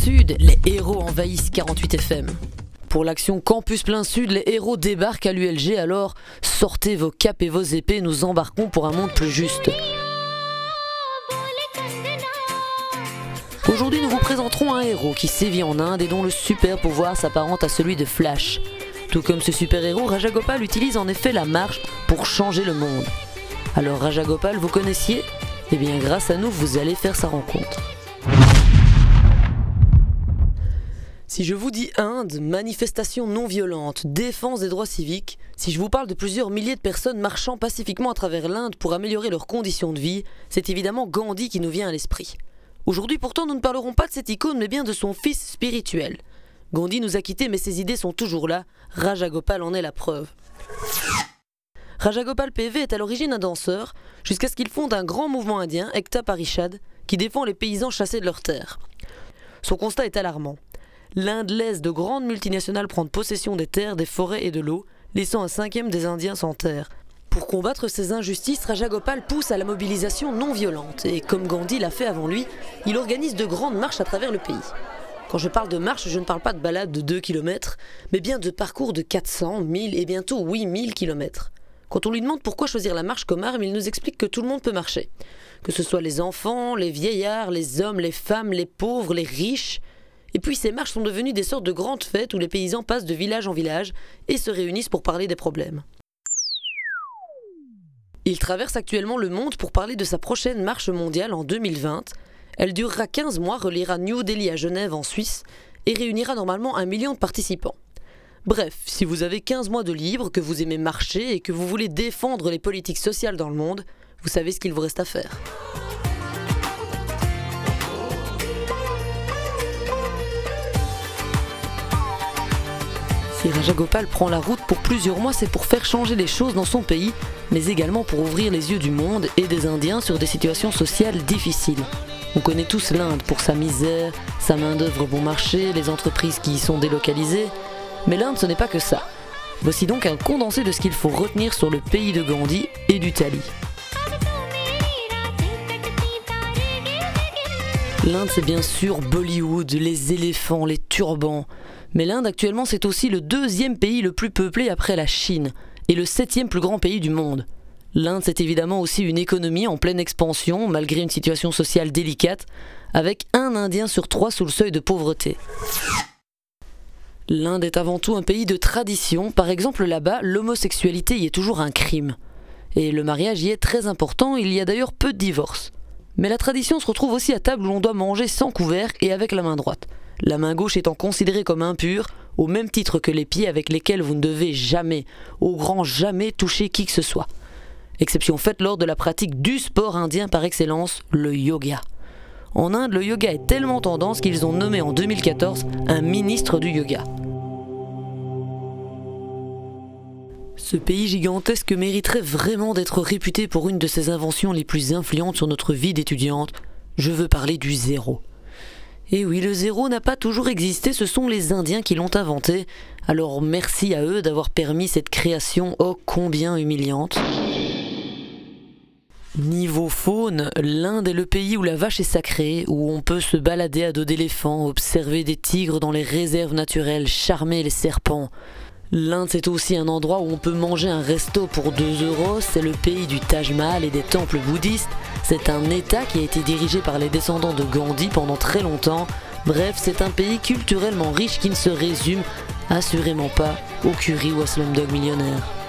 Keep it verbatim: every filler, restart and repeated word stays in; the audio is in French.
Sud, les héros envahissent quarante-huit F M. Pour l'action Campus Plein Sud, les héros débarquent à l'U L G, alors sortez vos capes et vos épées, nous embarquons pour un monde plus juste. Aujourd'hui, nous vous présenterons un héros qui sévit en Inde et dont le super pouvoir s'apparente à celui de Flash. Tout comme ce super-héros, Rajagopal utilise en effet la marche pour changer le monde. Alors Rajagopal, vous connaissiez ? Eh bien grâce à nous, vous allez faire sa rencontre. Si je vous dis Inde, manifestation non violente, défense des droits civiques, si je vous parle de plusieurs milliers de personnes marchant pacifiquement à travers l'Inde pour améliorer leurs conditions de vie, c'est évidemment Gandhi qui nous vient à l'esprit. Aujourd'hui pourtant, nous ne parlerons pas de cette icône mais bien de son fils spirituel. Gandhi nous a quittés mais ses idées sont toujours là, Rajagopal en est la preuve. Rajagopal P V est à l'origine un danseur, jusqu'à ce qu'il fonde un grand mouvement indien, Ekta Parishad, qui défend les paysans chassés de leurs terres. Son constat est alarmant. L'Inde laisse de grandes multinationales prendre possession des terres, des forêts et de l'eau, laissant un cinquième des Indiens sans terre. Pour combattre ces injustices, Rajagopal pousse à la mobilisation non violente, et comme Gandhi l'a fait avant lui, il organise de grandes marches à travers le pays. Quand je parle de marche, je ne parle pas de balade de deux kilomètres, mais bien de parcours de quatre cents, mille et bientôt huit mille kilomètres. Quand on lui demande pourquoi choisir la marche comme arme, il nous explique que tout le monde peut marcher. Que ce soit les enfants, les vieillards, les hommes, les femmes, les pauvres, les riches. Et puis ces marches sont devenues des sortes de grandes fêtes où les paysans passent de village en village et se réunissent pour parler des problèmes. Il traverse actuellement le monde pour parler de sa prochaine marche mondiale en deux mille vingt. Elle durera quinze mois, reliera New Delhi à Genève en Suisse et réunira normalement un million de participants. Bref, si vous avez quinze mois de libre, que vous aimez marcher et que vous voulez défendre les politiques sociales dans le monde, vous savez ce qu'il vous reste à faire. Si Rajagopal prend la route pour plusieurs mois, c'est pour faire changer les choses dans son pays, mais également pour ouvrir les yeux du monde et des Indiens sur des situations sociales difficiles. On connaît tous l'Inde pour sa misère, sa main-d'œuvre bon marché, les entreprises qui y sont délocalisées. Mais l'Inde, ce n'est pas que ça. Voici donc un condensé de ce qu'il faut retenir sur le pays de Gandhi et du Tali. L'Inde, c'est bien sûr Bollywood, les éléphants, les turbans. Mais l'Inde, actuellement, c'est aussi le deuxième pays le plus peuplé après la Chine et le septième plus grand pays du monde. L'Inde, c'est évidemment aussi une économie en pleine expansion, malgré une situation sociale délicate, avec un Indien sur trois sous le seuil de pauvreté. L'Inde est avant tout un pays de tradition. Par exemple, là-bas, l'homosexualité y est toujours un crime. Et le mariage y est très important, il y a d'ailleurs peu de divorces. Mais la tradition se retrouve aussi à table où l'on doit manger sans couvert et avec la main droite. La main gauche étant considérée comme impure, au même titre que les pieds avec lesquels vous ne devez jamais, au grand jamais, toucher qui que ce soit. Exception faite lors de la pratique du sport indien par excellence, le yoga. En Inde, le yoga est tellement tendance qu'ils ont nommé en deux mille quatorze un ministre du yoga. Ce pays gigantesque mériterait vraiment d'être réputé pour une de ses inventions les plus influentes sur notre vie d'étudiante. Je veux parler du zéro. Et oui, le zéro n'a pas toujours existé, ce sont les Indiens qui l'ont inventé. Alors merci à eux d'avoir permis cette création ô combien humiliante. Niveau faune, l'Inde est le pays où la vache est sacrée, où on peut se balader à dos d'éléphants, observer des tigres dans les réserves naturelles, charmer les serpents. L'Inde, c'est aussi un endroit où on peut manger un resto pour deux euros, c'est le pays du Taj Mahal et des temples bouddhistes, c'est un État qui a été dirigé par les descendants de Gandhi pendant très longtemps. Bref, c'est un pays culturellement riche qui ne se résume assurément pas au curry ou à Slumdog Millionnaire.